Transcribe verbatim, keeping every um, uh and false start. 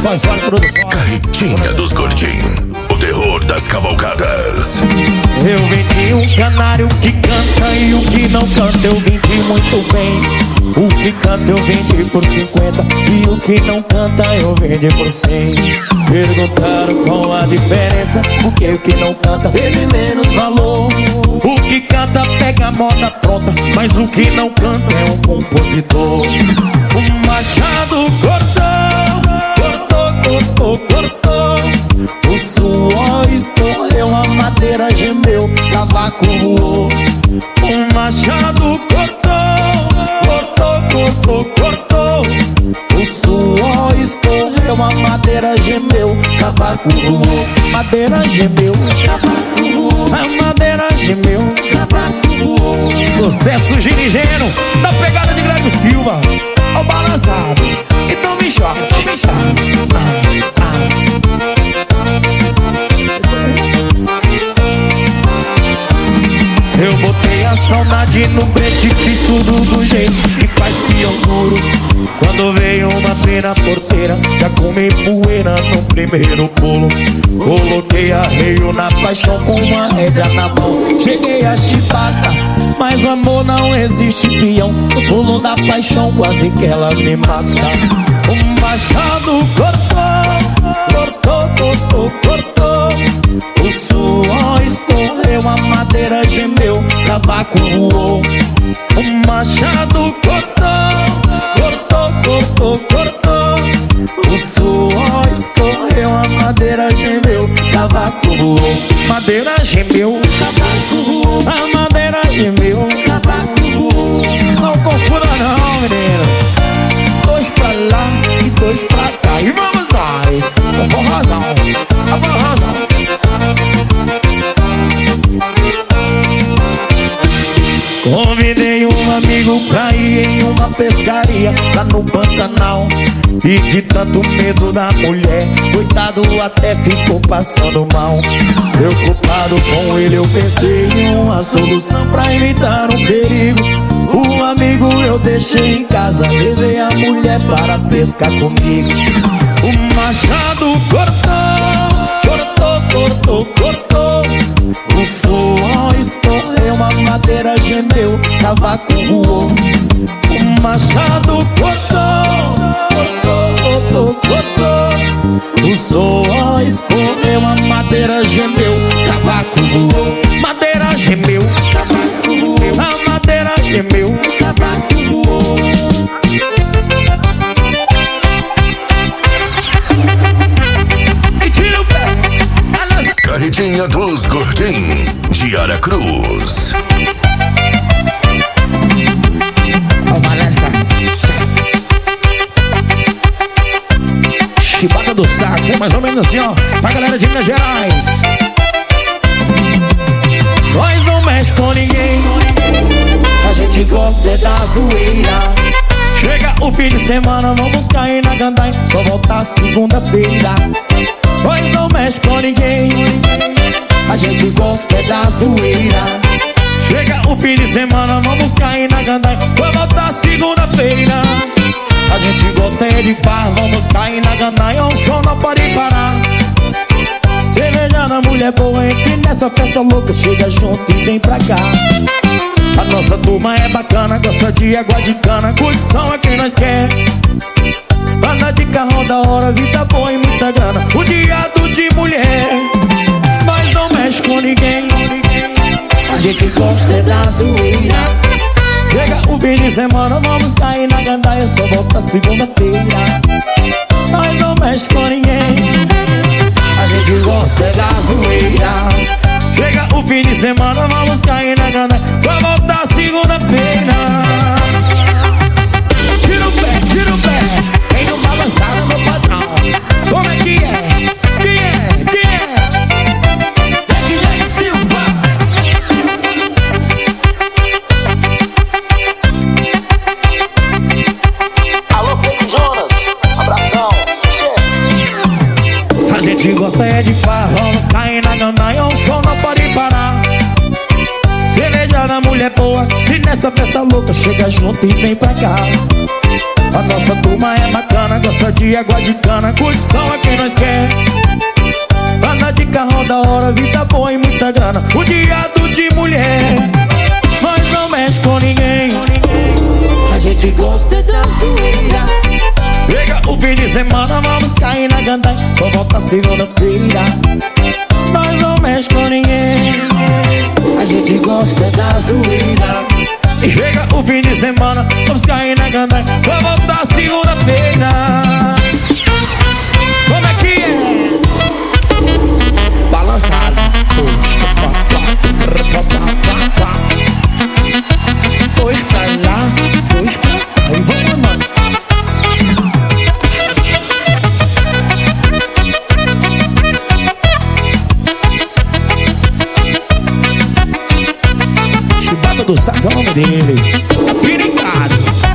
Produções, olha produções. Carretinha dos Gordinhos, o terror das cavalgadas. Eu vendi um canário que canta e o que não canta eu vendi muito bem. O que canta eu vendi por cinquenta e o que não canta eu vendi por cem. Perguntaram qual a diferença, porque o que não canta teve menos valor. O que canta pega a moda pronta, mas o que não canta é um compositor. O machado cortou, cortou, cortou, cortou. O suor escorreu, a madeira gemeu, cavaco voou. O machado cortou, cortou, cortou, cortou. O suor escorreu, a madeira gemeu, cavaco voou. Madeira gemeu, cavaco voou. A madeira gemeu, cavaco voou. Sucesso girigeno, da pegada de Greg Silva, ao balançado. Então me choca, me choca. Ah, ah. Eu botei a saudade no preto e fiz tudo do jeito que faz peão duro. Quando veio uma pena porteira, já comi poeira no primeiro pulo. Coloquei arreio na paixão com uma rédea na mão. Cheguei a chibata, mas o amor não existe, peão. No pulo da paixão quase que ela me mata. O machado cortou, cortou, cortou, cortou. O suor escorreu, a madeira gemeu, cavaco voou. O machado cortou, cortou, cortou, cortou. O suor escorreu, a madeira gemeu, cavaco voou. Madeira gemeu, cavaco voou. A madeira gemeu, cavaco voou. Não confunda não, menino. Dois pra lá e dois pra cá. E vamos nós, com razão, com razão. Convidei um amigo pra ir em uma pescaria lá no Pantanal. E de tanto medo da mulher, coitado até ficou passando mal. Preocupado com ele eu pensei em uma solução pra evitar um perigo. O amigo eu deixei em casa, levei a mulher para pescar comigo. O machado cortou, cortou, cortou, cortou. O suor escorreu, a madeira gemeu, cavaco voou. O machado cortou, cortou, cortou, cortou. O suor escorreu, a madeira gemeu, cavaco voou. Madeira gemeu, cavaco voou. A madeira gemeu, cavaco voou. Carretinha dos Gordinhos, de Aracruz. Chibata do saco, mais ou menos assim, ó, pra galera de Minas Gerais. Nós não mexe com ninguém, a gente gosta é da zoeira. Chega o fim de semana, vamos cair na Gandai, só voltar segunda-feira. Nós não mexe com ninguém, a gente gosta é da zoeira. Chega o fim de semana, vamos cair na Gandai, vou voltar segunda-feira. A gente gosta é de farra, vamos cair na Gandai, o som não pode parar. Cerveja na mulher boa, entre nessa festa louca, chega junto e vem pra cá. A nossa turma é bacana, gosta de água de cana, curtição é quem nós quer. Banda de carro da hora, vida boa e muita grana, o diado de mulher. Mas não mexe com ninguém, a gente gosta é da zoeira. Chega o fim de semana, vamos cair na gandaia, só volta segunda-feira. Nós não mexe com ninguém, a gente gosta é da zoeira. Chega o fim de semana, vamos cair na gandaia, só volta segunda-feira. Tira o pé, tira o pé, vem no balançar no meu patrão. Como é que é? Quem é? Quem é? Greg Silva. Alô, Pedro Jonas, abração. A gente gosta é de farra, vamos cair na gandaia, o som não pode parar. Cerveja na mulher boa e nessa festa louca chega junto e vem pra cá. A nossa turma é bacana, gosta de água de cana, curtição é quem nós quer. Anda de carro da hora, vida boa e muita grana, o diado de mulher. Nós não mexe com ninguém, A gente gosta da zoeira. pega o fim de semana, vamos cair na gandaia, só volta segunda-feira. Nós não mexe com ninguém, A gente gosta da zoeira. e chega o fim de semana, vamos cair na gandaia, só volta segunda-feira. Como é que é? Balançado. Dois pra lá, dois pra cá, e vamos, mano. Chibata do sax é o nome dele. Piricado.